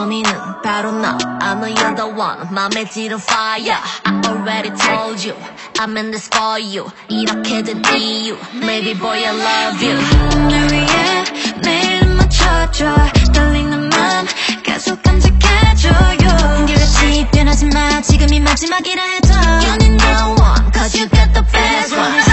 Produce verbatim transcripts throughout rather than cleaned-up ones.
범인은 바로 나 I know you're the one 맘에 지른 fire I already told you I'm in this for you 이렇게 된 이유 Maybe boy I love you 날 위해 매일 맞춰줘 떨리는 맘 계속 간직해줘요 한결같이 변하지 마 지금이 마지막이라 해도 You need no one Cause you got the best one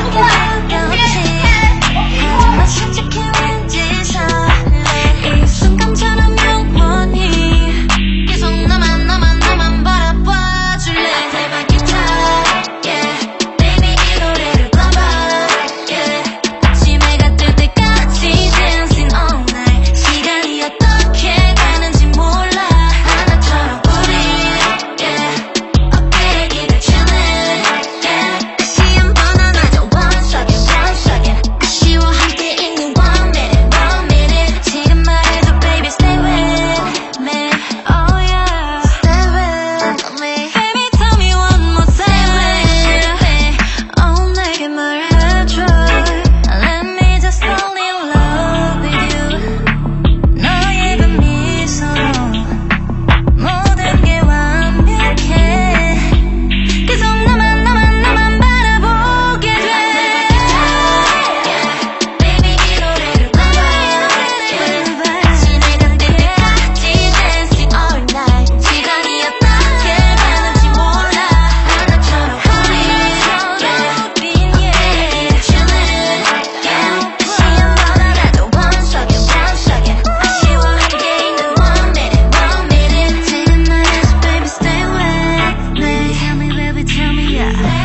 솔직히 왠지 설레 이 순간처럼 영원히 계속 나만 나만 나만 바라봐 줄래 대박이다 yeah Baby 이 노래를 꺼봐 yeah 아침해가 뜰 때까지 dancing all night 시간이 어떻게 가는지 몰라 하나처럼 우리 yeah 어깨에 기대 chillin' yeah 다시 한번 안아줘 one second one second 아쉬워 함께 있는 one minute one minute 지금 말해줘 baby stay with me Oh yeah stay with me Baby tell me one more time Oh 내게 말해줘 Let me just fall in love with you 너의 그 미소로 모든 게 완벽해 계속 나만 나만 나만 바라보게 돼 Baby 이 노래를 꺼봐 아침해가 뜰 때까지 dancing all night 시간이 어떻게 가는지 몰라 하나처럼 우리 yeah chillin' yeah 다시 한번 안아줘 one second one second 아쉬워 함께 있는 one minute one minute 지금 말해줘 baby stay with me Tell me baby tell me yeah